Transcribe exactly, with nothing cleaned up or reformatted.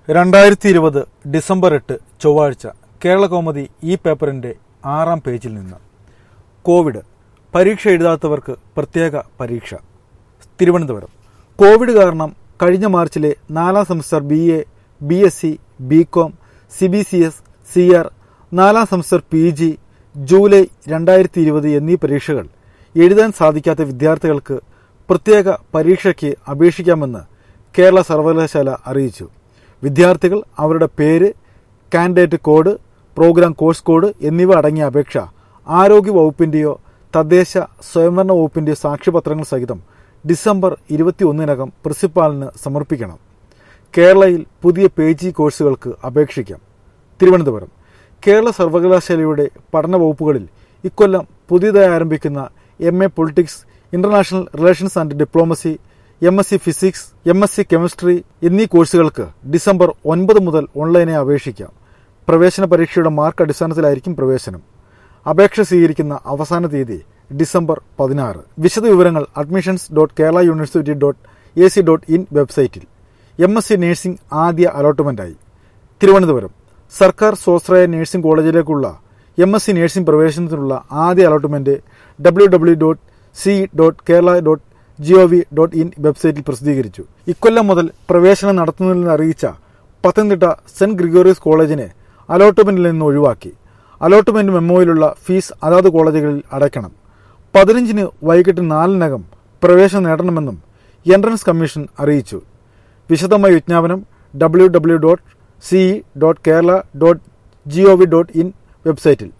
രണ്ടായിരത്തി ഇരുപത് ഡിസംബർ എട്ട് ചൊവ്വാഴ്ച കേരളകൗമുദി ഈ പേപ്പറിന്റെ ആറാം പേജിൽ നിന്ന് കോവിഡ് പരീക്ഷ എഴുതാത്തവർക്ക് പ്രത്യേക പരീക്ഷ. തിരുവനന്തപുരം. കോവിഡ് കാരണം കഴിഞ്ഞ മാർച്ചിലെ നാലാം semester B A, B S C, B com, C B C S, C R, നാലാം സെമസ്റ്റർ പി ജി, ജൂലൈ രണ്ടായിരത്തി ഇരുപത് എന്നീ പരീക്ഷകൾ എഴുതാൻ സാധിക്കാത്ത വിദ്യാർത്ഥികൾക്ക് പ്രത്യേക പരീക്ഷയ്ക്ക് അപേക്ഷിക്കാമെന്ന് കേരള സർവകലാശാല അറിയിച്ചു. വിദ്യാർത്ഥികൾ അവരുടെ പേര്, candidate code, programme course code എന്നിവ അടങ്ങിയ അപേക്ഷ ആരോഗ്യ വകുപ്പിന്റെയോ തദ്ദേശ സ്വയംഭരണ വകുപ്പിന്റെയോ സാക്ഷ്യപത്രങ്ങൾ സഹിതം ഡിസംബർ ഇരുപത്തി ഒന്നിനകം പ്രിൻസിപ്പാളിന് സമർപ്പിക്കണം. കേരളയിൽ പുതിയ പി ജി കോഴ്സുകൾക്ക് അപേക്ഷിക്കാം. തിരുവനന്തപുരം. കേരള സർവകലാശാലയുടെ പഠന വകുപ്പുകളിൽ ഇക്കൊല്ലം പുതിയതായി ആരംഭിക്കുന്ന M A politics, international relations and diplomacy, M S C physics, M S C chemistry എന്നീ കോഴ്സുകൾക്ക് ഡിസംബർ ഒൻപത് മുതൽ ഓൺലൈനായി അപേക്ഷിക്കാം. പ്രവേശന പരീക്ഷയുടെ മാർക്ക് അടിസ്ഥാനത്തിലായിരിക്കും പ്രവേശനം. അപേക്ഷ സ്വീകരിക്കുന്ന അവസാന തീയതി ഡിസംബർ പതിനാറ്. വിശദവിവരങ്ങൾ admissions dot Kerala university dot A C dot in വെബ്സൈറ്റിൽ. എം എസ് സി നഴ്സിംഗ് ആദ്യ അലോട്ട്മെന്റായി. തിരുവനന്തപുരം. സർക്കാർ സ്വാശ്രയ നഴ്സിംഗ് കോളേജിലേക്കുള്ള എം എസ് സി നഴ്സിംഗ് പ്രവേശനത്തിനുള്ള ആദ്യ allotment W W dot C dot Kerala dot G O V dot in വെബ്സൈറ്റിൽ പ്രസിദ്ധീകരിച്ചു. ഇക്കൊല്ലം മുതൽ പ്രവേശനം നടത്തുന്നതിൽ അറിയിച്ച പത്തനംതിട്ട സെന്റ് ഗ്രിഗോറിയസ് കോളേജിനെ അലോട്ട്മെന്റിൽ നിന്ന് ഒഴിവാക്കി. അലോട്ട്മെന്റ് മെമ്മോയിലുള്ള ഫീസ് അതാത് കോളേജുകളിൽ അടയ്ക്കണം. പതിനഞ്ചിന് വൈകിട്ട് നാലിനകം പ്രവേശനം നേടണമെന്നും എൻട്രൻസ് കമ്മീഷൻ അറിയിച്ചു. വിശദമായ വിജ്ഞാപനം W W dot C dot Kerala dot G O V dot in വെബ്സൈറ്റിൽ.